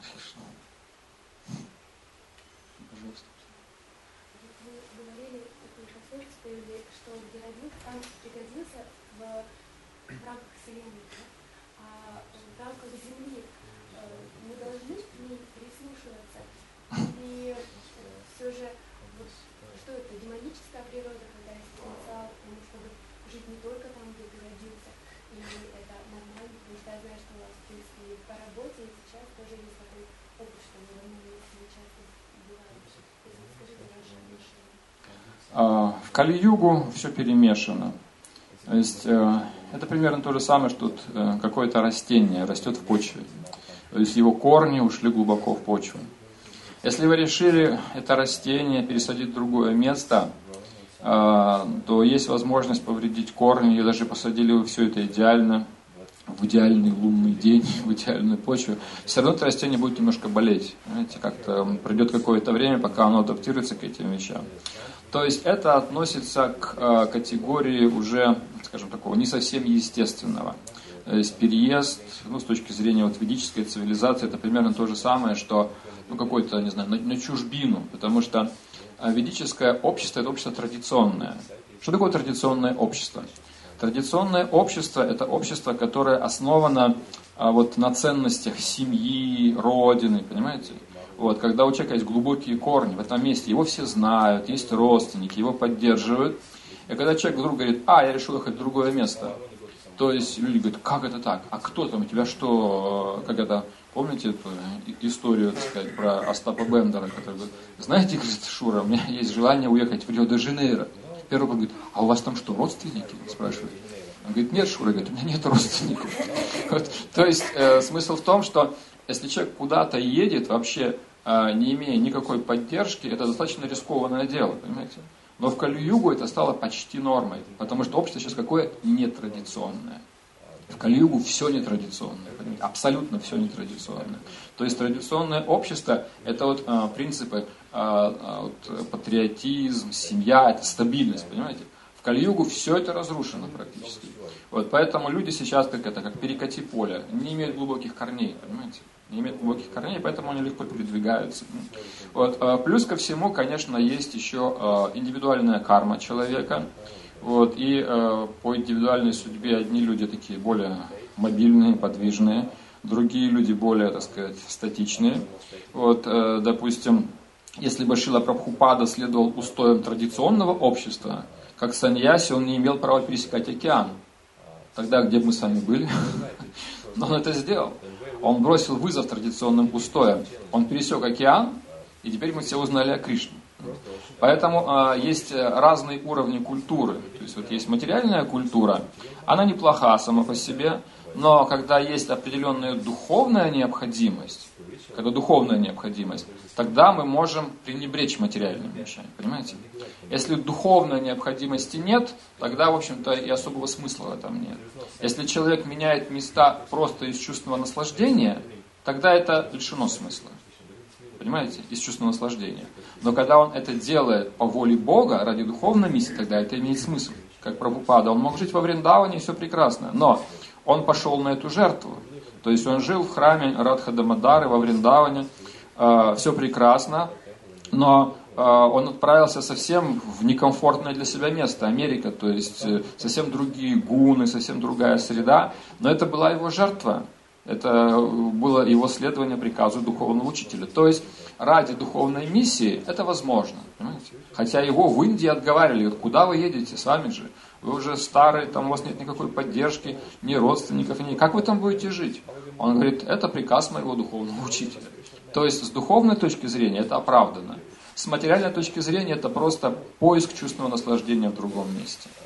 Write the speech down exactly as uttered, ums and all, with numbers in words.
Пожалуйста. Вы говорили, такое посольство, что где родился, там пригодился в, в рамках Вселенной, да? А в рамках Земли мы должны к ней прислушиваться? И все же, вот, что это, демоническая природа, когда есть потенциал, потому чтобы жить не только там, где ты родился, и это нормально, потому что я знаю, что у вас, в принципе, и по работе, и сейчас тоже есть такой опыт, что мы не часто бываем. Скажите ваше решение. В Кали-югу все перемешано. То есть это примерно то же самое, что тут какое-то растение растет в почве. То есть его корни ушли глубоко в почву. Если вы решили это растение пересадить в другое место, то есть возможность повредить корни, и даже посадили вы все это идеально, в идеальный лунный день, в идеальную почву, все равно это растение будет немножко болеть. Знаете, как-то пройдет какое-то время, пока оно адаптируется к этим вещам. То есть это относится к категории уже, скажем, такого не совсем естественного. То есть переезд, ну, с точки зрения вот ведической цивилизации, это примерно то же самое, что ну, какой-то, не знаю, на, на чужбину, потому что ведическое общество – это общество традиционное. Что такое традиционное общество? Традиционное общество – это общество, которое основано а, вот, на ценностях семьи, родины, понимаете? Вот, когда у человека есть глубокие корни в этом месте, его все знают, есть родственники, его поддерживают. И когда человек вдруг говорит, а, я решил ехать в другое место, то есть люди говорят, как это так? А кто там? У тебя что? Как это? Помните эту историю, так сказать, про Остапа Бендера, который говорит, знаете, говорит, Шура, у меня есть желание уехать в Рио-де-Жанейро. Первый говорит, а у вас там что, родственники? Спрашивает. Он говорит, нет, Шура, говорит, у меня нет родственников. Вот. То есть э, смысл в том, что если человек куда-то едет, вообще э, не имея никакой поддержки, это достаточно рискованное дело, понимаете? Но в Кали-югу это стало почти нормой, потому что общество сейчас какое? Нетрадиционное. В Кали-югу все нетрадиционное, понимаете? Абсолютно все нетрадиционное. То есть традиционное общество – это вот э, принципы э, вот, патриотизм, семья, это стабильность, понимаете? В Кали-югу все это разрушено практически. Вот, поэтому люди сейчас как это, как перекати поле, не имеют глубоких корней, понимаете? Не имеют глубоких корней, поэтому они легко передвигаются. Вот. Плюс ко всему, конечно, есть еще индивидуальная карма человека. Вот. И по индивидуальной судьбе одни люди такие более мобильные, подвижные, другие люди более, так сказать, статичные. Вот, допустим, если бы Шрила Прабхупада следовал устоям традиционного общества, как саньяси, он не имел права пересекать океан. Тогда где бы мы с вами были? Но он это сделал. Он бросил вызов традиционным устоям. Он пересек океан, и теперь мы все узнали о Кришне. Поэтому э, есть разные уровни культуры. То есть вот есть материальная культура, она неплоха сама по себе, но когда есть определенная духовная необходимость, когда духовная необходимость, тогда мы можем пренебречь материальными вещами, понимаете? Если духовной необходимости нет, тогда, в общем-то, и особого смысла в этом нет. Если человек меняет места просто из чувственного наслаждения, тогда это лишено смысла. Понимаете? Из чувственного наслаждения. Но когда он это делает по воле Бога, ради духовной миссии, тогда это имеет смысл. Как Прабхупада. Он мог жить во Вриндаване, и все прекрасно. Но он пошел на эту жертву. То есть он жил в храме Радха Дамодары во Вриндаване. Э, все прекрасно. Но э, он отправился совсем в некомфортное для себя место. Америка, то есть э, совсем другие гуны, совсем другая среда. Но это была его жертва. Это было его следование приказу духовного учителя. То есть ради духовной миссии это возможно. Понимаете? Хотя его в Индии отговаривали, куда вы едете, с вами же. Вы уже старые, там у вас нет никакой поддержки, ни родственников, ни... Как вы там будете жить? Он говорит, это приказ моего духовного учителя. То есть с духовной точки зрения это оправдано. С материальной точки зрения это просто поиск чувственного наслаждения в другом месте.